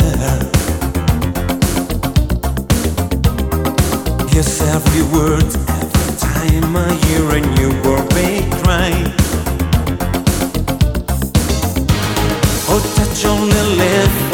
Yes, every word, every time I hear a new word cry. Oh, touch on the left.